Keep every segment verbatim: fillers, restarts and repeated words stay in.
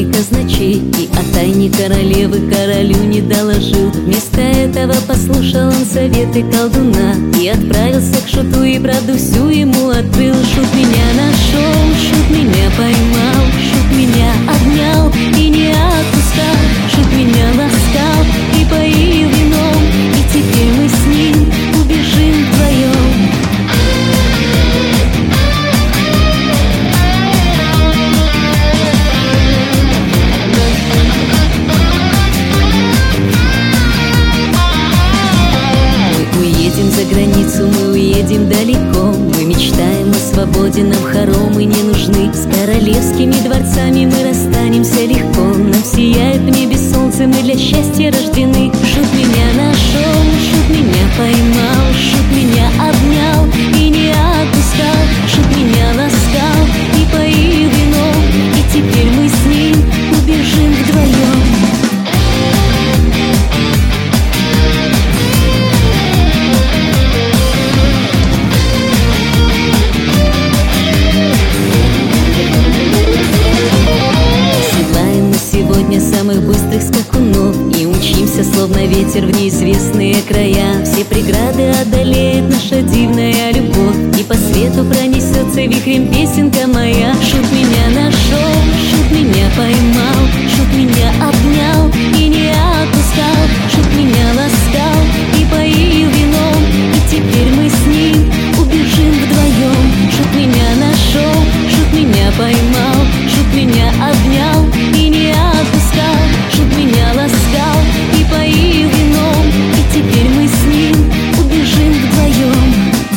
казначей и о тайне королевы королю не доложил. Вместо этого послушал он советы колдуна и отправился к шуту, и правду всю ему открыл. Шут меня нашел, шут меня поймал, шут меня обнял и не отпускал. Шут меня ласкал и поил вином, и теперь мы с ним убежим вдвоем. За границу мы уедем далеко. Мы мечтаем о свободе, нам хоромы не нужны. С королевскими дворцами мы расстанемся легко. Нам сияет в небе солнце, мы для счастья рождены. Шут меня нашел, шут меня поймал, шут меня обнял и не отпускал. Шут меня ласкал и поил вином, и теперь мы с ним убежим вдвоем. Самых быстрых скакунов и умчимся, словно ветер, в неизвестные края. Все преграды одолеет наша дивная любовь, и по свету пронесется вихрем песенка моя. Шут меня нашел, шут меня поймал, шут меня обнял и не отпускал. Шут меня ласкал и поил вином, и теперь мы с ним убежим вдвоем. Шут меня нашел, шут меня поймал, шут меня обнял и не отпускал. Шут меня ласкал и поил вином, и теперь мы с ним убежим вдвоем.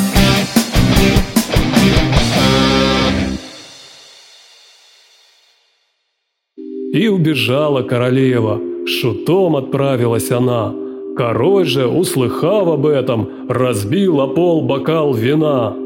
И убежала королева, с шутом отправилась она. Король же, услыхав об этом, разбил о пол бокал вина.